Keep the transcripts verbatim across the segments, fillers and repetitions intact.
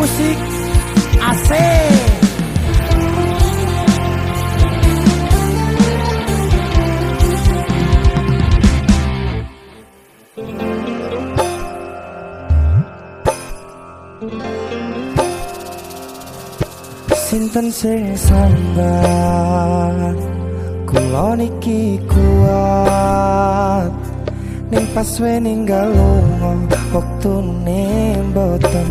musik asik. Sinten sing sambat kula niki kuat ning pas we ninggal lunga wektune mboten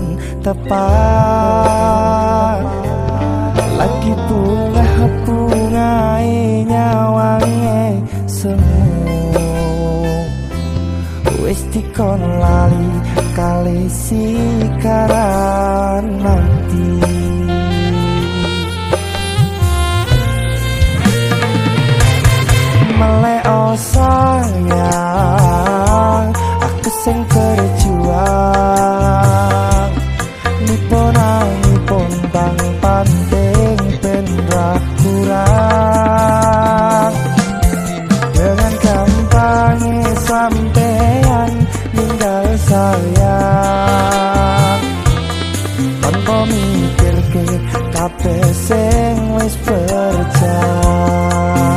tepat lagi bunga-bungae nyawange semu wis dikon lali kali sikaran mati. Meleo sayang aku sing berjuang nipun nipun bang pandeng ben ra kurang dengan gampangnya sampean ninggal sayang tanpa mikir ke kabeh sing wis berjalan.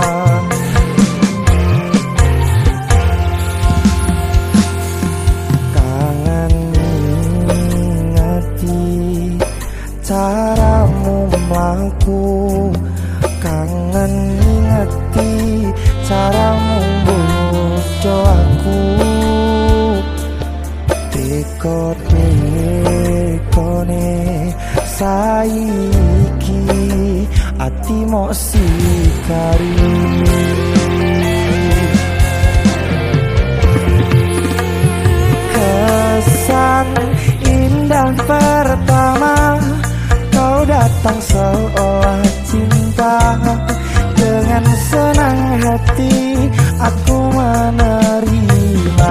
Caramu mlaku kangen ngingeti caramu bodo aku tekone saiki ati mok sikari kesan indah pertama kau datang seolah cinta dengan senang hati aku menerima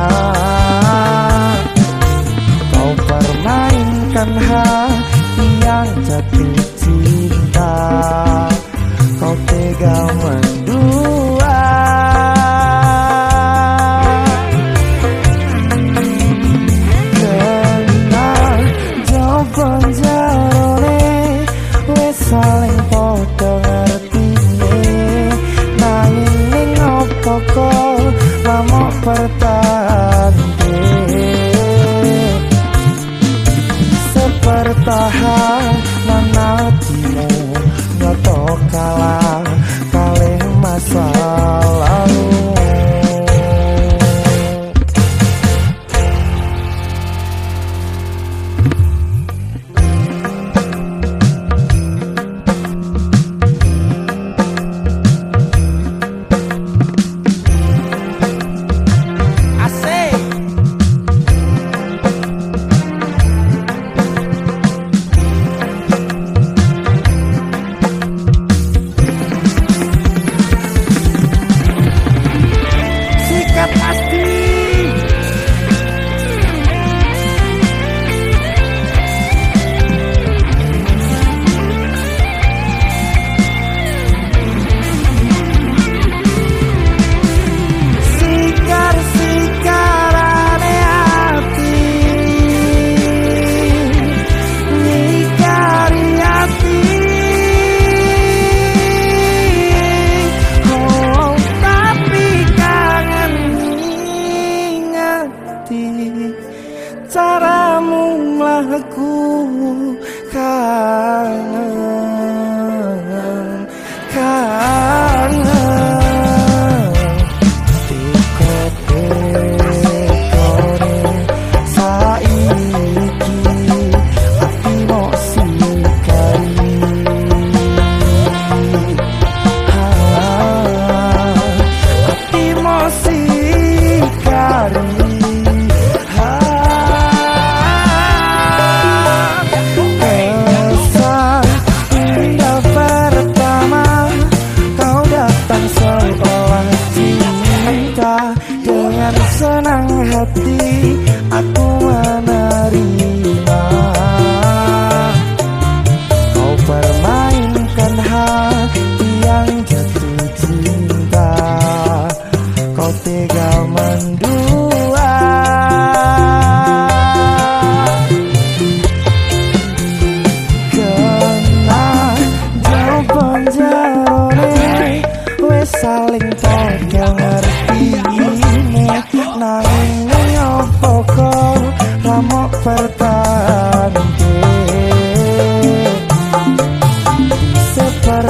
kau permainkan hati yang jatuh cinta kau tega mendua kenal jawaban saling podo ngertine nanging ngopo kok lamok pertande sepertahan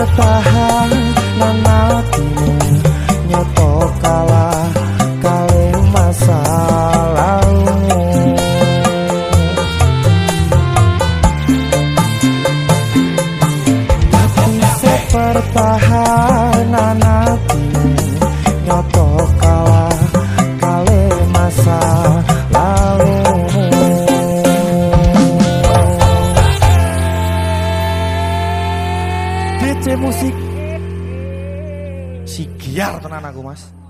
bertahan nanatimu nyoto kalah kali masa lalu. Tapi sepertahanan hatimu nyoto kalah kali masa lalu. D J musik si giar tenan aku mas.